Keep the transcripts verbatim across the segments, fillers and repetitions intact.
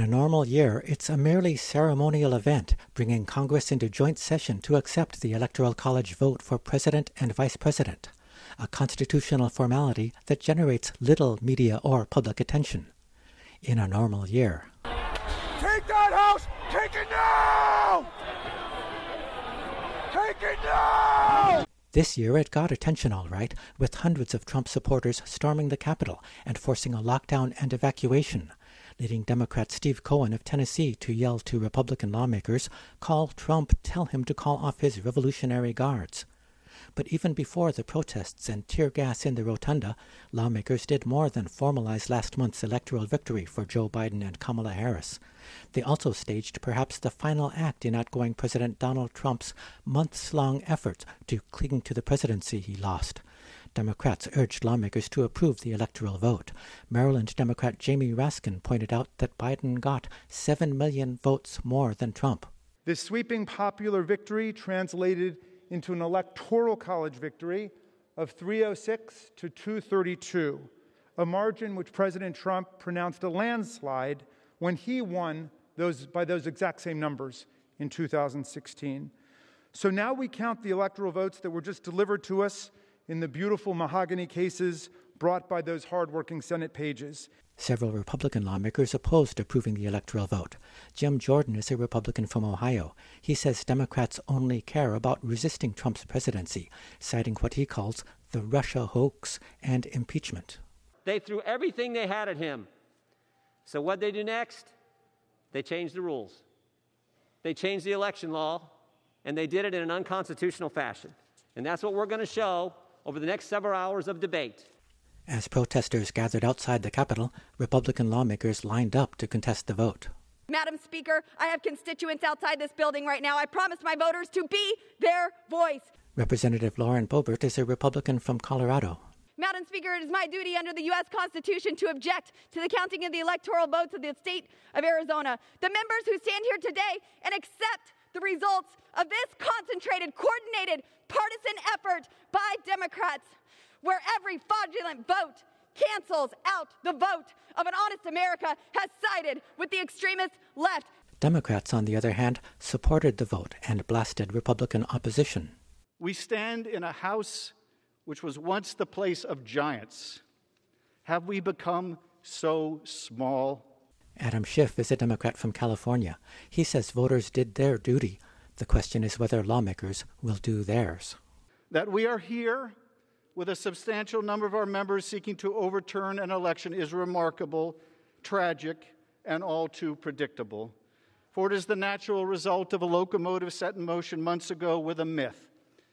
a normal year, it's a merely ceremonial event, bringing Congress into joint session to accept the Electoral College vote for President and Vice President, a constitutional formality that generates little media or public attention. In a normal year. Take that house! Take it now! Take it now! This year it got attention all right, with hundreds of Trump supporters storming the Capitol and forcing a lockdown and evacuation, leading Democrat Steve Cohen of Tennessee to yell to Republican lawmakers, "Call Trump, tell him to call off his Revolutionary Guards." But even before the protests and tear gas in the rotunda, lawmakers did more than formalize last month's electoral victory for Joe Biden and Kamala Harris. They also staged perhaps the final act in outgoing President Donald Trump's months-long effort to cling to the presidency he lost. Democrats urged lawmakers to approve the electoral vote. Maryland Democrat Jamie Raskin pointed out that Biden got seven million votes more than Trump. This sweeping popular victory translated into an electoral college victory of three oh six to two thirty-two, a margin which President Trump pronounced a landslide when he won those by those exact same numbers in two thousand sixteen. So now we count the electoral votes that were just delivered to us in the beautiful mahogany cases brought by those hardworking Senate pages. Several Republican lawmakers opposed approving the electoral vote. Jim Jordan is a Republican from Ohio. He says Democrats only care about resisting Trump's presidency, citing what he calls the Russia hoax and impeachment. They threw everything they had at him. So what'd they do next? They changed the rules. They changed the election law, and they did it in an unconstitutional fashion. And that's what we're going to show over the next several hours of debate. As protesters gathered outside the Capitol, Republican lawmakers lined up to contest the vote. Madam Speaker, I have constituents outside this building right now. I promised my voters to be their voice. Representative Lauren Boebert is a Republican from Colorado. Madam Speaker, it is my duty under the U S Constitution to object to the counting of the electoral votes of the state of Arizona. The members who stand here today and accept the results of this concentrated, coordinated, partisan effort by Democrats, where every fraudulent vote cancels out the vote of an honest America, has sided with the extremist left. Democrats, on the other hand, supported the vote and blasted Republican opposition. We stand in a house which was once the place of giants. Have we become so small? Adam Schiff is a Democrat from California. He says voters did their duty. The question is whether lawmakers will do theirs. That we are here with a substantial number of our members seeking to overturn an election is remarkable, tragic, and all too predictable. For it is the natural result of a locomotive set in motion months ago with a myth.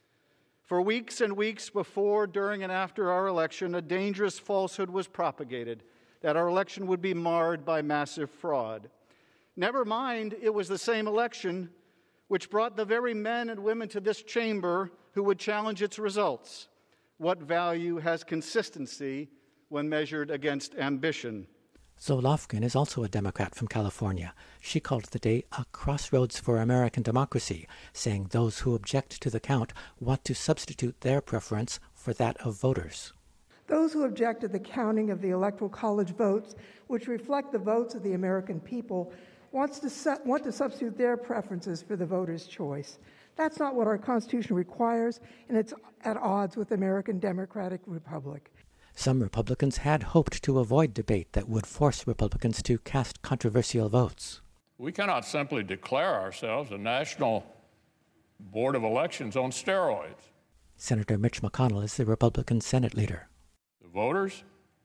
For weeks and weeks before, during, and after our election, a dangerous falsehood was propagated that our election would be marred by massive fraud. Never mind, it was the same election which brought the very men and women to this chamber who would challenge its results. What value has consistency when measured against ambition? Zoe Lofgren is also a Democrat from California. She called the day a crossroads for American democracy, saying those who object to the count want to substitute their preference for that of voters. Those who object to the counting of the Electoral College votes, which reflect the votes of the American people, wants to su- want to substitute their preferences for the voters' choice. That's not what our Constitution requires, and it's at odds with the American Democratic Republic. Some Republicans had hoped to avoid debate that would force Republicans to cast controversial votes. We cannot simply declare ourselves a national board of elections on steroids. Senator Mitch McConnell is the Republican Senate leader. The voters,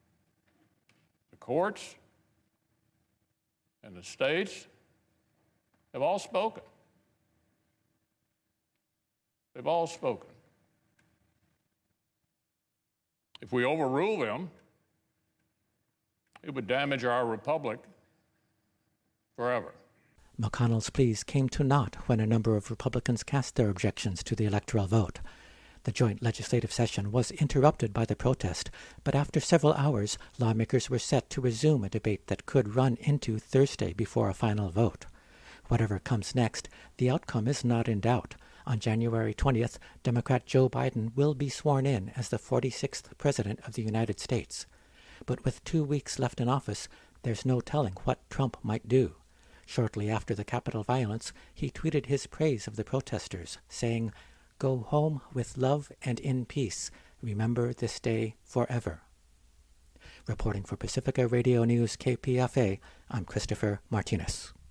the courts, and the states have all spoken. They've all spoken. If we overrule them, it would damage our republic forever. McConnell's pleas came to naught when a number of Republicans cast their objections to the electoral vote. The joint legislative session was interrupted by the protest, but after several hours, lawmakers were set to resume a debate that could run into Thursday before a final vote. Whatever comes next, the outcome is not in doubt. On January twentieth, Democrat Joe Biden will be sworn in as the forty-sixth President of the United States. But with two weeks left in office, there's no telling what Trump might do. Shortly after the Capitol violence, he tweeted his praise of the protesters, saying, "Go home with love and in peace. Remember this day forever." Reporting for Pacifica Radio News K P F A, I'm Christopher Martinez.